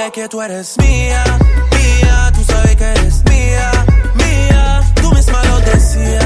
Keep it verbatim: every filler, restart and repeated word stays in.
sabes que tú eres mía, mía, tú sabes que eres mía, mía, tú misma lo decías.